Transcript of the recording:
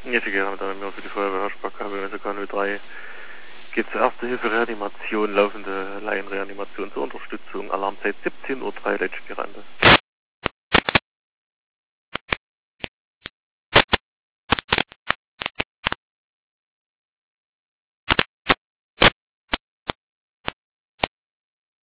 Ja, sehr gerne, da mir für die Feuerwehr Sparkasse, also KNO 3 geht zur Erste Hilfe, Reanimation, laufende Laienreanimation zur Unterstützung, Alarmzeit 17:03 Uhr, Leitspirande.